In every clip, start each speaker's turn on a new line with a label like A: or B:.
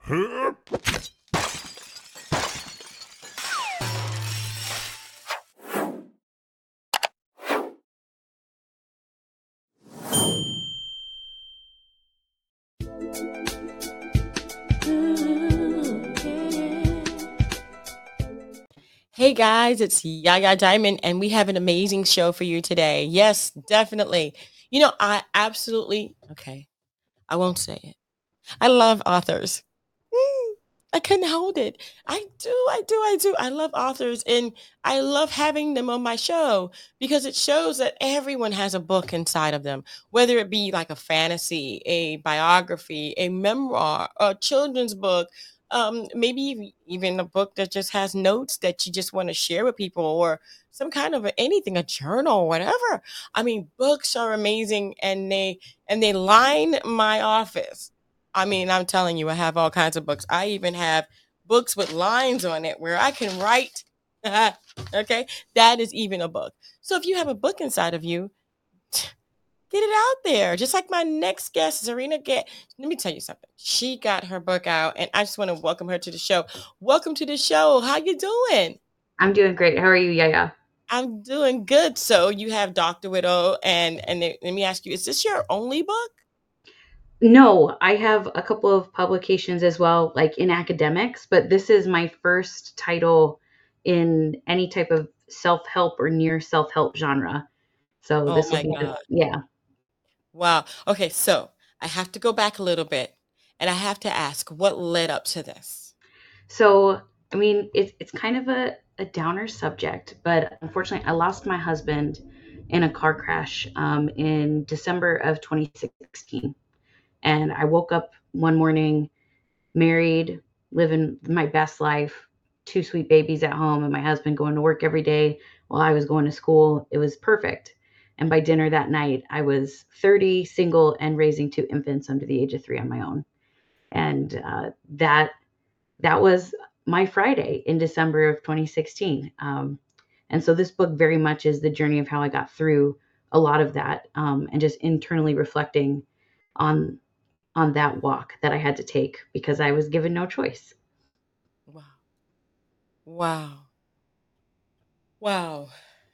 A: Hey guys, it's Yaya Diamond, and we have an amazing show for you today. Yes, definitely. I absolutely, okay, I won't say it. I love authors. Mm, I couldn't hold it. I do. I love authors, and I love having them on my show because it shows that everyone has a book inside of them, whether it be like a fantasy, a biography, a memoir, a children's book, maybe even a book that just has notes that you just want to share with people, or some kind of anything, a journal, whatever. I mean, books are amazing, and they line my office. I mean, I'm telling you, I have all kinds of books. I even have books with lines on it where I can write. Okay, that is even a book. So if you have a book inside of you, get it out there. Just like my next guest, Zarina. Let me tell you something. She got her book out, and I just want to welcome her to the show. Welcome to the show. How you doing?
B: I'm doing great. How are you, Yaya?
A: I'm doing good. So you have Dr. Widow, and let me ask you: is this your only book?
B: No, I have a couple of publications as well, like in academics, but this is my first title in any type of self-help or near self-help genre. So
A: Oh
B: this will
A: my
B: be
A: God.
B: yeah.
A: Wow. Okay, so I have to go back a little bit and I have to ask what led up to this?
B: So I mean, it's kind of a downer subject, but unfortunately, I lost my husband in a car crash in December of 2016, and I woke up one morning married, living my best life, two sweet babies at home, and my husband going to work every day while I was going to school. It was perfect. And by dinner that night, I was 30, single, and raising two infants under the age of 3 on my own. And that was my Friday in December of 2016. And so this book very much is the journey of how I got through a lot of that, and just internally reflecting on that walk that I had to take because I was given no choice.
A: Wow. Wow. Wow.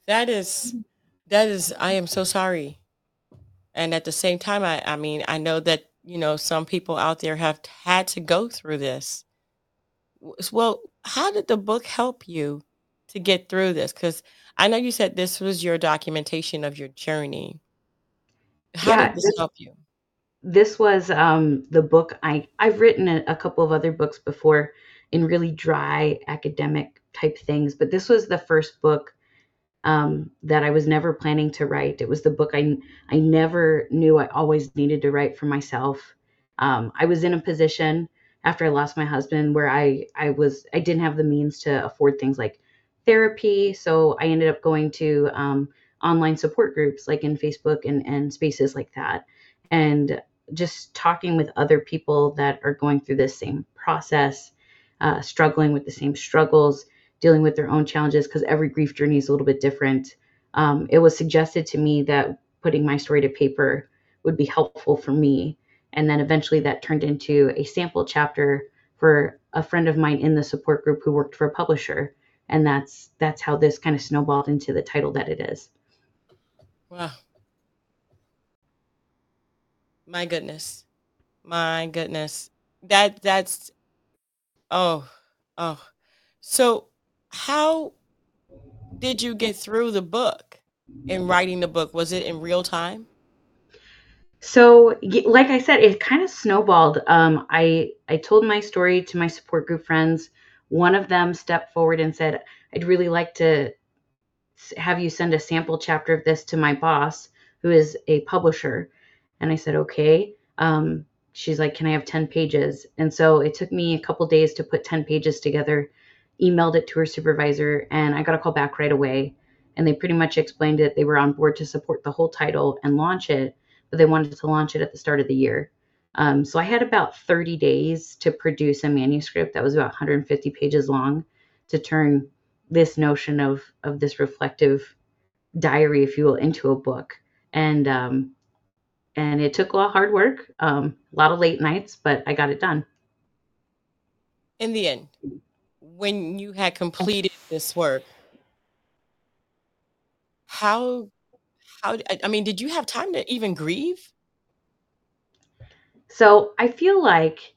A: That is I am so sorry. And at the same time I mean, I know that, some people out there have had to go through this. Well, how did the book help you to get through this? Cuz I know you said this was your documentation of your journey. How
B: Yeah,
A: did this help you?
B: this was the book I've written a couple of other books before in really dry academic type things, but this was the first book that I was never planning to write. It was the book I never knew I always needed to write for myself. I was in a position after I lost my husband where I didn't have the means to afford things like therapy, so I ended up going to online support groups like in Facebook and spaces like that, and just talking with other people that are going through this same process, struggling with the same struggles, dealing with their own challenges, because every grief journey is a little bit different. It was suggested to me that putting my story to paper would be helpful for me. And then eventually that turned into a sample chapter for a friend of mine in the support group who worked for a publisher. And that's how this kind of snowballed into the title that it is.
A: Wow. My goodness. My goodness. That's oh. Oh. So, how did you get through the book in writing the book? Was it in real time?
B: So, like I said, it kind of snowballed. I told my story to my support group friends. One of them stepped forward and said, "I'd really like to have you send a sample chapter of this to my boss, who is a publisher." And I said, okay. She's like, can I have 10 pages? And so it took me a couple days to put 10 pages together, emailed it to her supervisor, and I got a call back right away. And they pretty much explained it. They were on board to support the whole title and launch it, but they wanted to launch it at the start of the year. So I had about 30 days to produce a manuscript that was about 150 pages long to turn this notion of this reflective diary, if you will, into a book. And and it took a lot of hard work, a lot of late nights, but I got it done.
A: in the end, when you had completed this work, how I mean, did you have time to even grieve?
B: So I feel like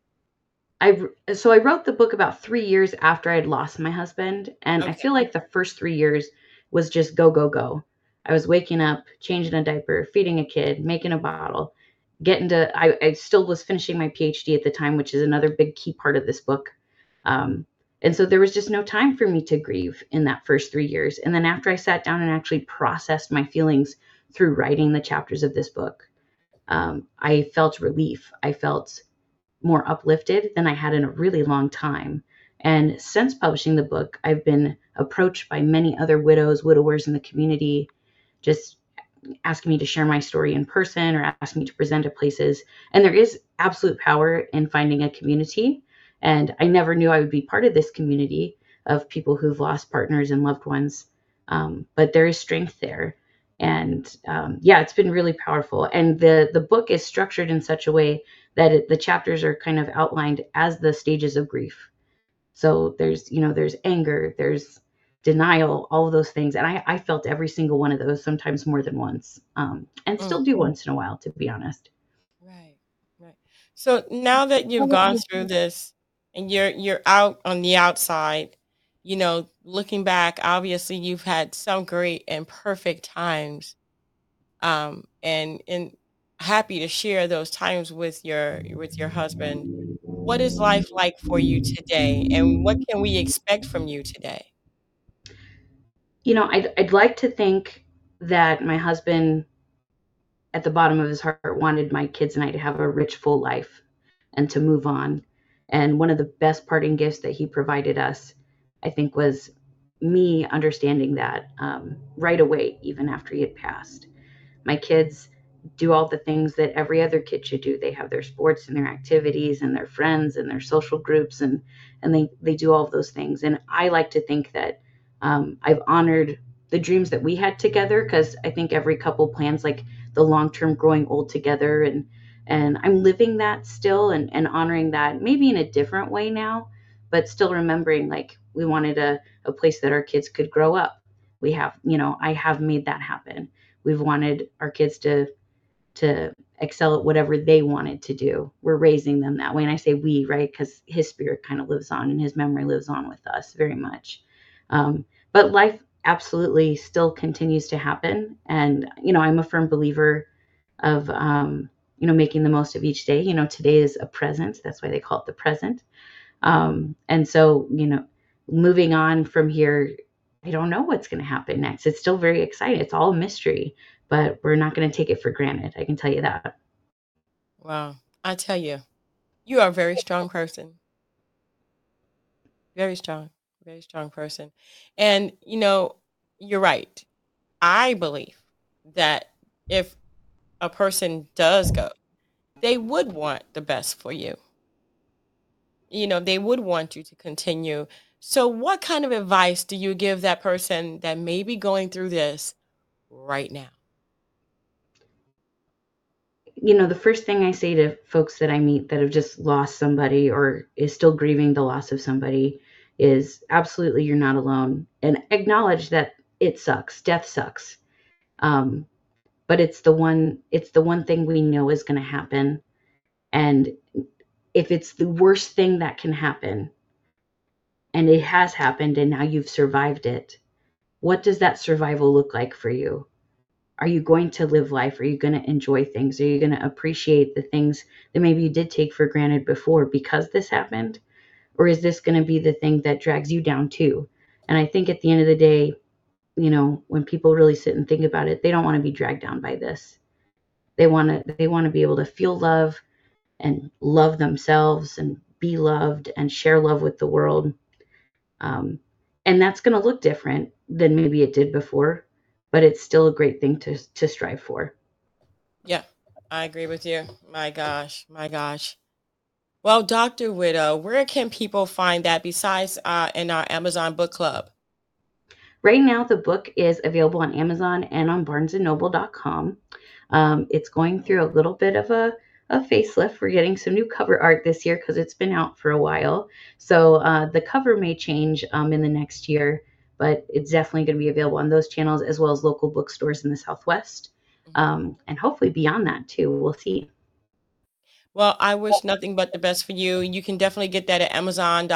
B: I wrote the book about 3 years after I'd lost my husband, and I
A: Okay.
B: feel like the first 3 years was just go, go, go. I was waking up, changing a diaper, feeding a kid, making a bottle, getting to I still was finishing my PhD at the time, which is another big key part of this book. Um, and so there was just no time for me to grieve in that first 3 years. And then after I sat down and actually processed my feelings through writing the chapters of this book, I felt relief. I felt more uplifted than I had in a really long time. And since publishing the book, I've been approached by many other widows, widowers in the community, just asking me to share my story in person or asking me to present at places. And there is absolute power in finding a community. And I never knew I would be part of this community of people who've lost partners and loved ones. But there is strength there. And yeah, it's been really powerful. And the book is structured in such a way that the chapters are kind of outlined as the stages of grief. So there's anger, there's denial, all of those things. And I felt every single one of those, sometimes more than once, and still
A: Mm,
B: do once in a while, to be honest.
A: right, right. So now that you've gone through this and you're out on the outside, looking back, obviously you've had some great and perfect times. And happy to share those times with your husband. What is life like for you today, and what can we expect from you today?
B: I'd like to think that my husband, at the bottom of his heart, wanted my kids and I to have a rich, full life and to move on. And one of the best parting gifts that he provided us, I think, was me understanding that right away, even after he had passed. My kids do all the things that every other kid should do. They have their sports and their activities and their friends and their social groups, and they do all of those things. And I like to think that I've honored the dreams that we had together, because I think every couple plans like the long term growing old together, and I'm living that still, and honoring that maybe in a different way now, but still remembering like we wanted a place that our kids could grow up. I have made that happen. We've wanted our kids to excel at whatever they wanted to do. We're raising them that way. And I say we, right? Because his spirit kind of lives on and his memory lives on with us very much. But life absolutely still continues to happen. And, I'm a firm believer of, making the most of each day. Today is a present. That's why they call it the present. And so, moving on from here, I don't know what's going to happen next. It's still very exciting. It's all a mystery, but we're not going to take it for granted. I can tell you that.
A: Wow, I tell you, you are a very strong person. Very strong, very strong person. And you're right. I believe that if a person does go, they would want the best for you. They would want you to continue. So, what kind of advice do you give that person that may be going through this right now?
B: The first thing I say to folks that I meet that have just lost somebody or is still grieving the loss of somebody is absolutely you're not alone, and acknowledge that it sucks. Death sucks. Um, but it's the one thing we know is going to happen. And if it's the worst thing that can happen, and it has happened and now you've survived it, what does that survival look like for you? Are you going to live life? Are you going to enjoy things? Are you going to appreciate the things that maybe you did take for granted before because this happened? Or is this going to be the thing that drags you down too? And I think at the end of the day, when people really sit and think about it, they don't want to be dragged down by this. They want to be able to feel love and love themselves and be loved and share love with the world. Um, and that's going to look different than maybe it did before, but it's still a great thing to strive for.
A: Yeah, I agree with you. My gosh, my gosh. Well, Dr. Widow, where can people find that besides in our Amazon book club?
B: Right now, the book is available on Amazon and on barnesandnoble.com. It's going through a little bit of a a facelift. We're getting some new cover art this year because it's been out for a while. So the cover may change in the next year, but it's definitely going to be available on those channels as well as local bookstores in the Southwest. And hopefully beyond that too. We'll see.
A: Well, I wish nothing but the best for you. You can definitely get that at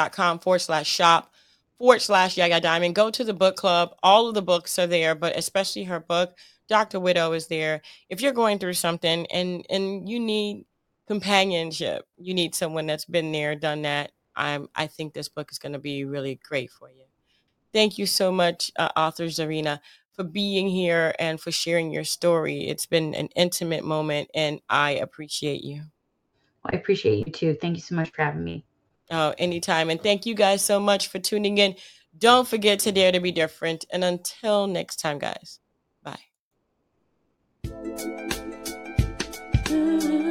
A: amazon.com/shop/Yaya Diamond. Go to the book club. All of the books are there, but especially her book, Dr. Widow, is there. If you're going through something and you need companionship, you need someone that's been there, done that. I think this book is going to be really great for you. Thank you so much, author Zarina, for being here and for sharing your story. It's been an intimate moment, and I appreciate you.
B: Well, I appreciate you too. Thank you so much for having me.
A: Oh, anytime. And thank you guys so much for tuning in. Don't forget to dare to be different. And until next time, guys, bye.